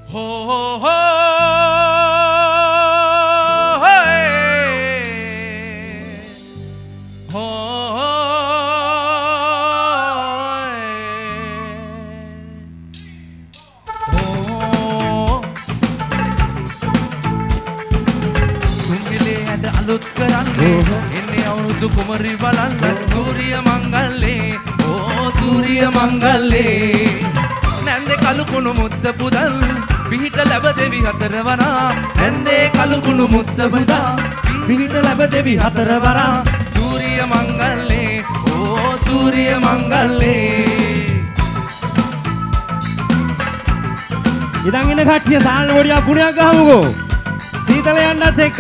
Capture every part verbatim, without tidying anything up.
ho ho ho අලුත් කරන්නේ එන්නේ අවුරුදු කුමරි බලන්න සූර්ය මංගල්ලේ ඕ සූර්ය මංගල්ලේ නැන්දේ කළු කුණු මුද්ද පුදල් පිහිට ලැබ දෙවි හතරවරා නැන්දේ කළු කුණු මුද්ද පුදා පිහිට ලැබ දෙවි හතරවරා සූර්ය මංගල්ලේ ඕ සූර්ය මංගල්ලේ ඉතින් ඉන්න කට්ටිය සාල් වඩියා පුණයක් ගහමුකෝ සීතල යන්නත් එක්ක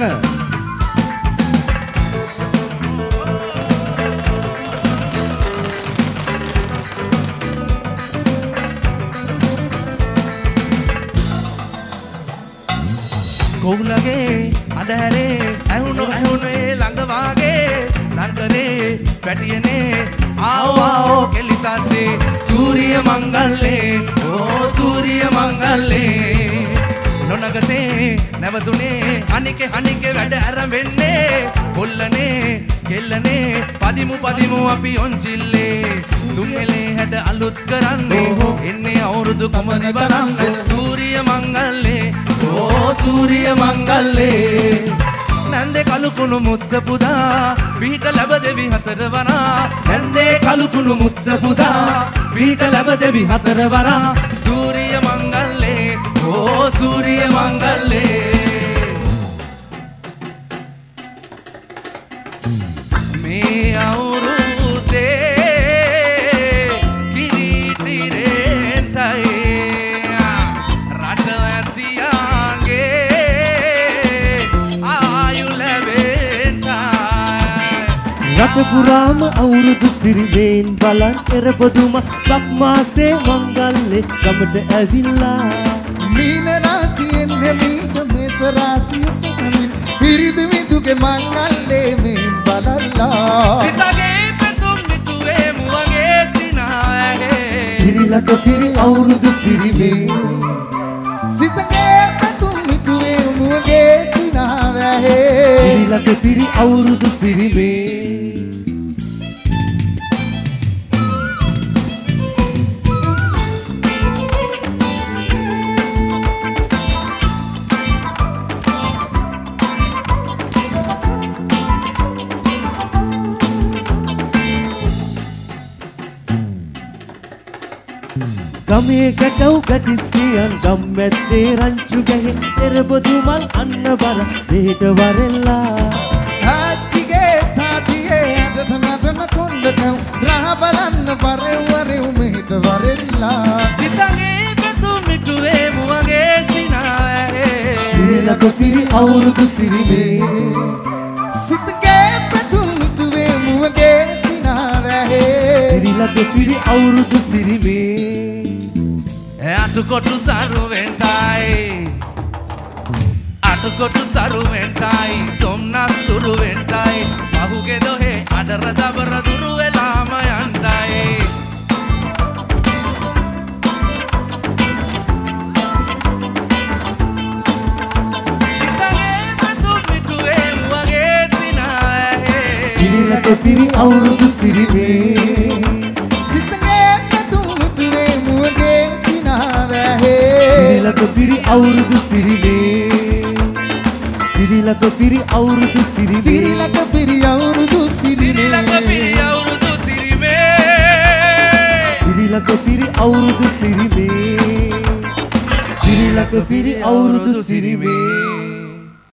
කොහුලගේ අඳුරේ ඇහුණු ඇහුණු ඒ ළඟ වාගේ ළඟනේ පැටියනේ ආවෝ ආවෝ කෙලිසද්දේ සූර්ය මංගල්ලේ ඕ සූර්ය මංගල්ලේ නොනගතේ නැවතුනේ අනිකේ අනිකේ වැඩ ආරම්භෙන්නේ කොල්ලනේ කෙල්ලනේ පදිමු පදිමු අපි ඔන්චිල්ලේ තුන්නෙලේ හැඩ අලුත් කරන්නේ එන්නේ අවුරුදු කොමනි බලන්න සූර්ය මංගල්ලේ ඕ සූර්ය මංගල්ලේ නැන්දේ කළු කුණු මුද්ද පුදා පිහිට ලැබ දෙවි හතරවරා නැන්දේ කළු කුණු මුද්ද පුදා පිහිට ලැබ දෙවි හතරවරා සූර්ය මංගල්ලේ ඕ සූර්ය මංගල්ලේ මේ අවුරුද්දේ කිරිටිරෙන්ටයි රට පුරාම අවුරුදු සිරිවෙන් බලන් එරපොදුම සක් මාසේ මංගල්ලේ ගමට ඇවිල්ලා මීන රාශියෙන් හැමීට මේස රාශියට කමින් පිරිදු විදුගේ මංගල්ලේ මෙන් බලලා සිතගේ පැතුම් මිතුවේ මුවගේ සිනාවේ සිරිලක පිරි අවුරුදු සිරිවෙන් සිතගේ පැතුම් මිතුවේ මුවගේ සිනාවේ සිරිලක පිරි අවුරුදු සිරිවෙන් ගමේ ගැටව් ගැටිසියන් ගම් මැද්දේ රංචු ගැහි එරබදු මල් අන්න බර දෙහෙට වරෙල්ලා තාච්චිගේ තාච්චියේ අදට නටන කොණ්ඩකම් රහ බලන්න වරෙව් වරෙව් මෙහෙට වරෙල්ලා සිතගේ පැතුම් මිතුවේ මුවගේ සිනාවේ සිරිලක පිරි අවුරුදු සිරිවේ සිතගේ පැතුම් මිතුවේ මුවගේ සිනාවේ සිරිලක පිරි අවුරුදු සිරිවේ අටකොටු සරුවෙන්ටයි අටකොටු සරුවෙන්ටයි තොම්නස් තුරුවෙන්ටයි පහුගේ දොහේ අඩර දබර දුරු වෙලාම යන්ටයි සිතගේ පැතුම් මිතුවේ මුවගේ සිනාවේ සිරිලක පිරි අවුරුදු සිරිවේ සිරිලක පිරි අවුරුදු සිරිවේ සිරිලක පිරි අවුරුදු සිරිවේ සිරිලක පිරි අවුරුදු සිරිලක පිරි අවුරුදු සිරිවේ සිරිලක පිරි අවුරුදු සිරිවේ සිරිලක පිරි අවුරුදු සිරිවේ